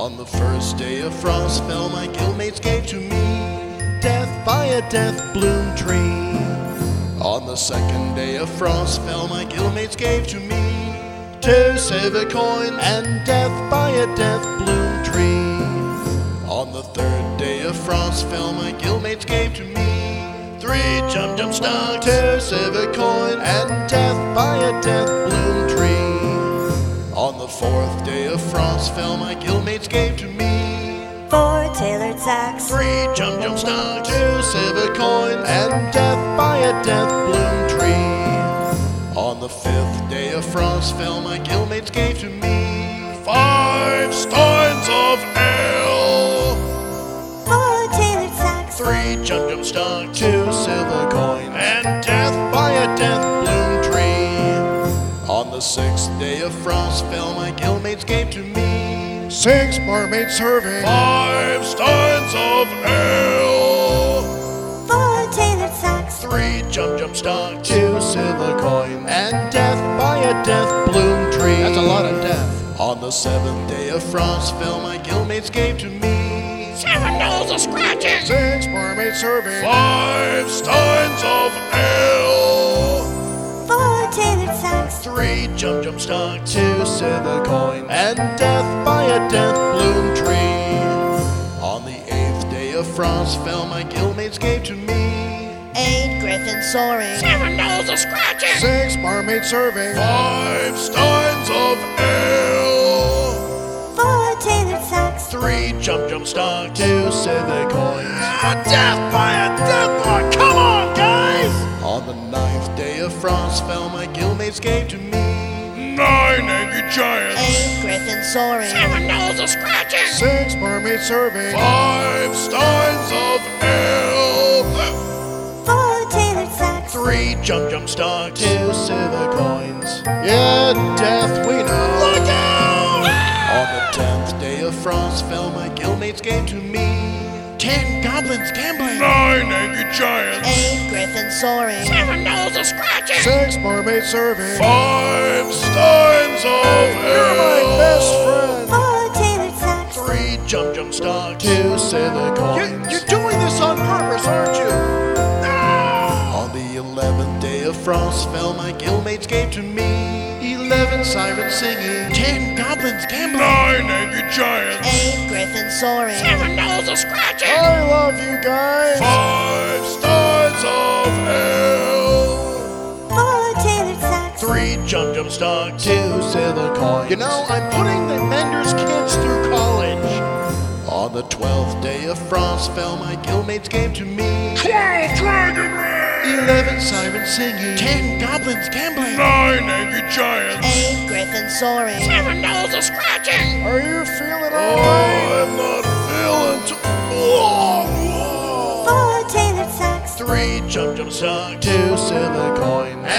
On the first day of Frostville, my guildmates gave to me death by a death bloom tree. On the second day of Frostville, my guildmates gave to me 2 silver coins and death by a death bloom tree. On the third day of Frostville, my guildmates gave to me 3 jump stocks, 2 silver coins and death by a death bloom tree. On the fourth day of Frostville, my guildmates gave to me 4 tailored sacks, 3 jump stocks, 2 silver coins and death by a death bloom tree. On the fifth day of Frostville, my guildmates gave to me 5 steins of ale, 4 tailored sacks, 3 jump stocks, 2 silver coins and death by a death bloom tree. On the sixth day of Frostville, my guildmates gave to me 6 barmaids serving 5 steins of ale, 4 tailored sacks, 3 jump stocks, 2 silver coins and death by a death bloom tree. That's a lot of death. On the seventh day of Frostville, my guildmates gave to me 7 dolls of scratches, 6 barmaids serving 5 steins of ale, 4 tailored sacks, 3 jump stocks, 2 silver coins and death by a death bloom tree. On the eighth day of Frostville, my guildmates gave to me 8 griffins soaring, 7 dolls of scratches, 6 barmaids serving 5 steins of ale, 4 tailored sacks, 3 jump stocks, 2 silver coins, death by a death block. Come on, guys! On the ninth day of Frostville, my guildmates gave to me 9 angry giants, 8 griffins soaring, 7 dolls of scratches, 6 barmaids serving 5 steins of ale, 4 tailored sacks, 3 jump stocks, 2 silver coins. Yeah, death, we know. Look out! On the 10th day of Frostville, my guildmates gave to me 10 goblins gambling, 9 angry giants, 8 griffins soaring, 7 dolls of scratches, 6 barmaids serving 5 steins of ale. You're my best friend. 4 tailored sacks, 3 jump stocks, 2 silver coins. You're doing this on purpose, aren't you? On the 11th day of Frostville, my guildmates gave to me 11 sirens singing, 10 goblins gambling, 9 angry giants, 8 griffins soaring, 7 dolls of scratches. I love you guys. 5 steins of ale, 4 tailored sacks, 3 jump stocks, 2 silver coins. You know, I'm putting the Menders kids through college. On the 12th day of Frostville, my guildmates gave to me 12 dragon rays, 11 sirens singing, 10 goblins gambling, 9 angry giants, 8 griffins soaring, 7 dolls of scratching. Are you feeling alright? Oh, I'm not feeling too... Whoa. 4 tailored sacks, 3 jump stocks, 2 silver coins